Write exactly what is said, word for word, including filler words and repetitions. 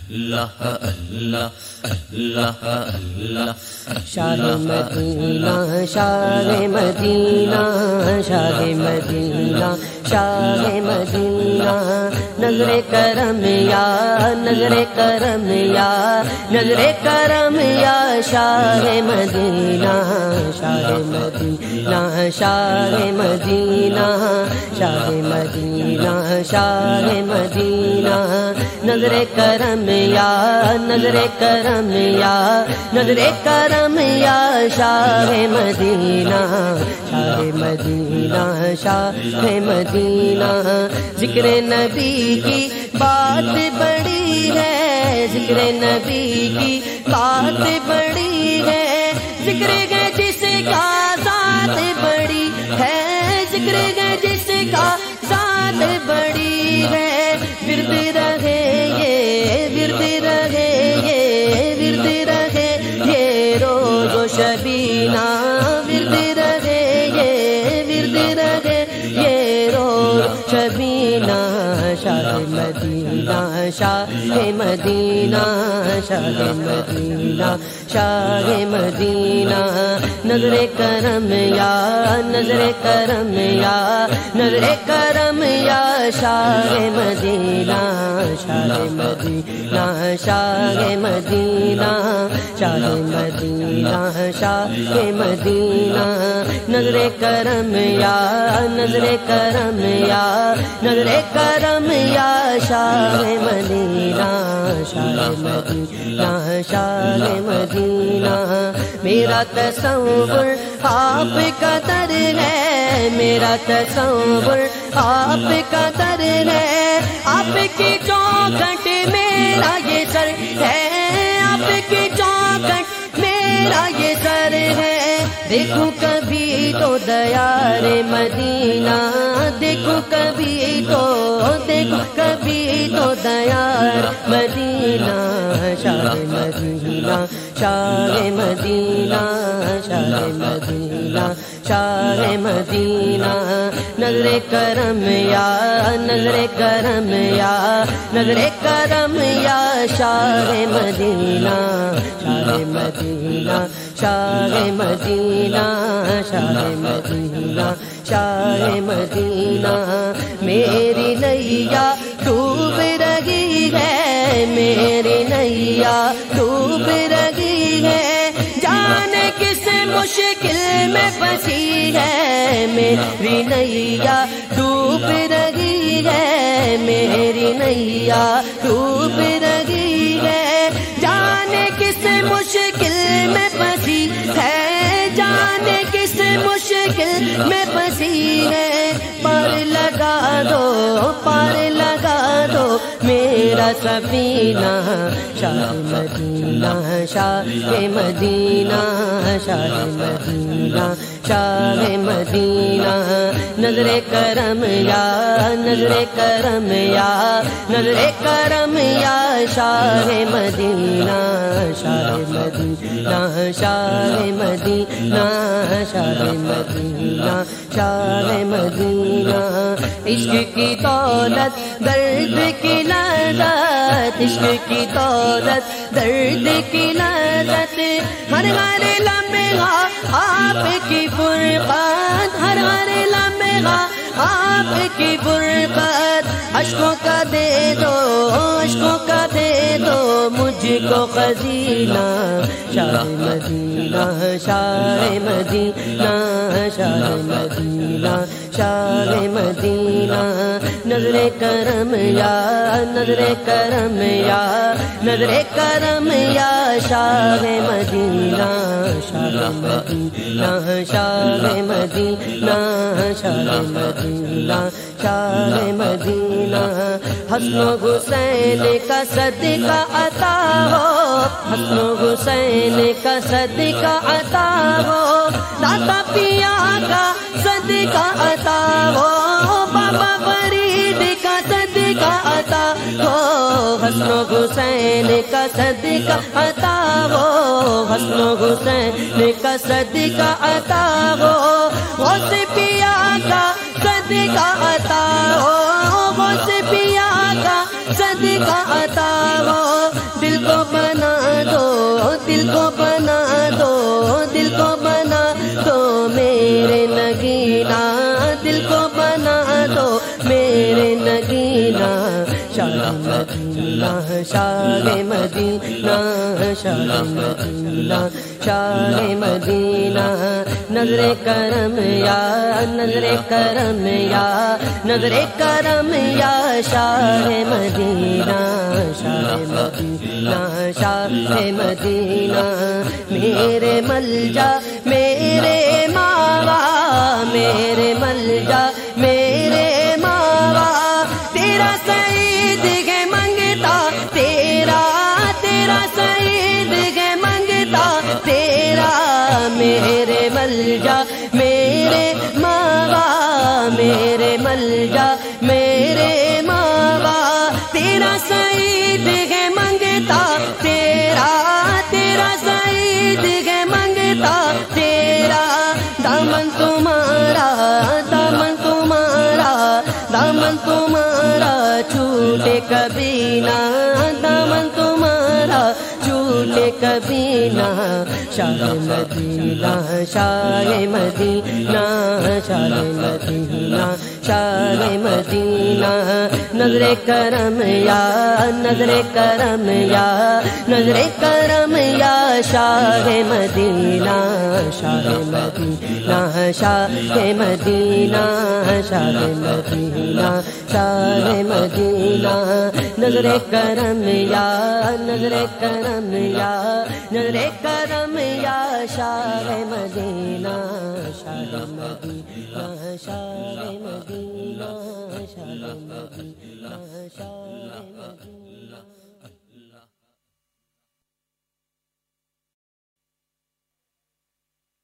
اللہ اللہ اللہ اللہ شاہ مدینہ شاہ مدینہ شاہ مدینہ شاہ مدینہ نظر کرم یا نظر کرم یا نظر کرم یا شاہ مدینہ شاہ مدینہ شاہ مدینہ شاہ مدینہ شاہ مدینہ نظر کرم یا نظر کرم یا نظر کرم یا شاہ مدینہ شاہ مدینہ شاہ مدینہ ذکر نبی کی بات بڑی ہے ذکر نبی کی بات بڑی ہے ذکر ہے جس کا ذات بڑی ہے ذکر ہے جس کا ذات بڑی ہے ورد رہے یہ ورد رہے یہ ورد رہے یہ روز و شبینہ ورد رہے یہ ورد رہے یہ روز شبینہ شاہ مدینہ شاہ مدینہ شاہ مدینہ شاہ مدینہ نظر کرم یا نظر کرم یا نظر کرم یا شاہ مدینہ شاہ مدینہ شاہ مدینہ شاہ مدینہ شاہ مدینہ نظر کرم یا نظر کرم یا نظر کرم یا شاہ مدینہ شاہ مدینہ شاہ مدینہ میرا تصور آپ کا در ہے میرا تصور آپ کا در ہے آپ کی چوکھٹ میرا یہ سر ہے آپ کی چوکھٹ میرا یہ سر ہے دیکھو کبھی تو دیار مدینہ دیکھو کبھی تو دیکھو کبھی تو دیار مدینہ شاہ مدینہ شاہ مدینہ شاہ مدینہ شاہ مدینہ نظر کرم یا نظر کرم یا نظر کرم یا شاہ مدینہ شاہ مدینہ شاہ مدینہ شاہ مدینہ شاہ مدینہ میری نیا ڈوب رہی ہے میری نیا ڈوب رہی ہے جانے کس مشکل میں پھنسی ہے میری نیا ڈوب رہی ہے میری نیا ڈوب رہی ہے جانے کس مشکل میں پھنسی ہے جانے کس مشکل میں پھنسی ہے پار لگا دو پار لگا دو میرا سفینہ شاہ مدینہ شاہ مدینہ شاہ مدینہ شاہ مدینہ نظر کرم یا نظر کرم یا نظر کرم یا شاہ مدینہ شاہ مدینہ شاہ مدینہ شاہ مدینہ شاہ مدینہ عشق کی دولت درد کی لذت عشق کی دولت درد کی لذت ہر ہر لمحہ آپ کی فرقت ہر ہر لمحہ آپ کی فرقت اشکوں کا دے دو اشکوں کا دے دو مجھ کو خزینہ شاہ مدینہ شاہ مدینہ شاہ مدینہ شاہ مدینہ نظر کرم یا نظر کرم یا نظر کرم یا شاہ مدینہ شاہ مدینہ شاہ مدینہ شاہ مدینہ شاہ مدینہ حسن و حسین کا صدقہ عطا ہو حسن و حسین کا صدقہ عطا ہو داتا پیا کا صدقہ عطا ہو بابا فرید کا صدقہ عطا ہو حسن و حسین کا صدقہ عطا ہو حسن و حسین کا صدقہ عطا ہو غوث پیا کا صدقہ عطا ہو غوث پیا کا صدقہ عطا ہو مدینہ شاہ مدینہ شاہ مدینہ شاہ مدینہ نظر کرم یا نظر کرم یا نظر کرم یا شاہ مدینہ شاہ مدینہ شاہ مدینہ میرے ملجا میرے ماوا میرے ملجا میرے ماوا تیرا سعید ہے منگتا تیرا تیرا سعید ہے منگتا تیرا میرے ملجا میرے ماوا میرے ملجا میرے ماوا تیرا سعید ہے منگتا تیرا تیرا سعید ہے منگتا تیرا دامن تمہارا دامن تمہارا دامن تمہارا چھوٹے کبھی نہ دامن تمہارا چھوٹے کبھی نہ شاہ مدینہ شاہ مدینہ شاہ مدینہ شاہ مدینہ نظر کرم یا نظر کرم یا نظر کرم یا شاہ مدینہ شاہ مدینہ شاہ مدینہ شاہ مدینہ شاہ مدینہ نظر کرم یا نظر کرم یا نظر کرم یا شاہ مدینہ شاہ مدینہ شاہ مدینہ شاہ مدینہ شاہ مدینہ